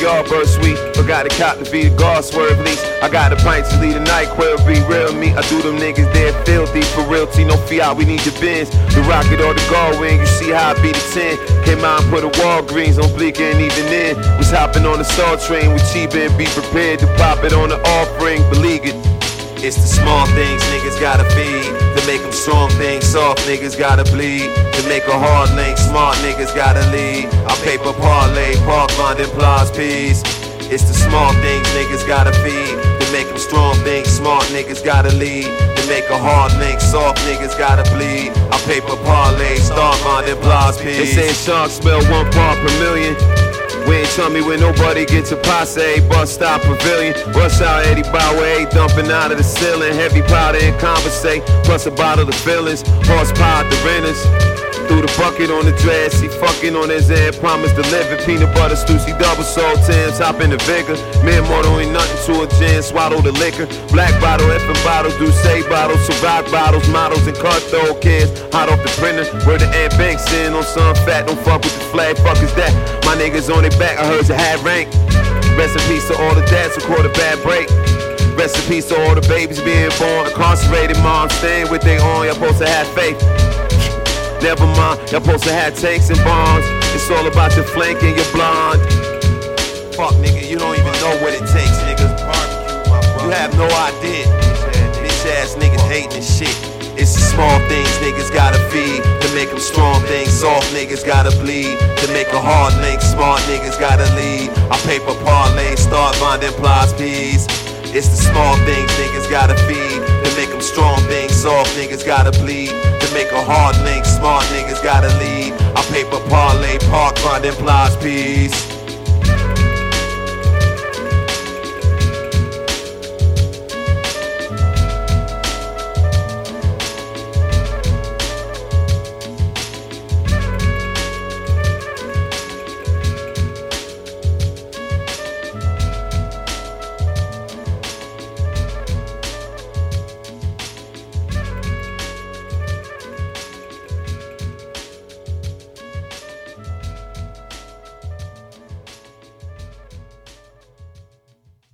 Yardbird sweet. Forgot to cop the V, the guard swerve lease. I got the pints to lead the night, quail be real me. I do them niggas, they're filthy for realty. No fiat, we need the bins. The rocket or the guard wing, you see how I beat the 10. Came out and put a Walgreens on Bleecker and even then was hopping on the Star train with Chiba and be prepared to pop it on the offering, believe it. It's the small things niggas gotta feed. To make them strong things soft, niggas gotta bleed. To make a hard link, smart niggas gotta lead. I paper parlay, park bond implies peace. It's the small things niggas gotta feed. To make them strong things, smart niggas gotta lead. To make a hard link, soft niggas gotta bleed. I paper parlay, start bond implies peace. They say sharks smell 1 part per million. We ain't tell me when nobody gets a passe, bus stop pavilion. Rush out Eddie Bauer, dumping out of the ceiling. Heavy powder and conversate, plus a bottle of feelings. Horsepower at the renters. Threw the bucket on the dress, he fucking on his head. Promised to live it, peanut butter, Stussy, double soul Tims. Hop in the vigor, man mortal ain't nothing to a gin. Swallow the liquor, black bottle, effing bottle, Douce bottles, Ciroc bottles, models and Cartho kids. Hot off the printer, where the Ant Banks in on some fat. Don't fuck with the flag, fuck is that? My niggas on their back, I heard you had rank. Rest in peace to all the dads who caught a bad break. Rest in peace to all the babies being born incarcerated. Moms staying with their own, y'all supposed to have faith. Never mind, y'all supposed to have tanks and bombs. It's all about your flank and your blonde. Fuck nigga, you don't even know what it takes, nigga. You have no idea. Bitch ass niggas hating and shit. It's the small things niggas gotta feed. To make them strong things, soft niggas gotta bleed. To make a hard link, smart niggas gotta lead. I paper parlay, start bond implies peace. It's the small things niggas gotta feed. To make them strong things, soft niggas gotta bleed. To make a hard link, smart niggas gotta lead. I paper parlay, park bond implies peace.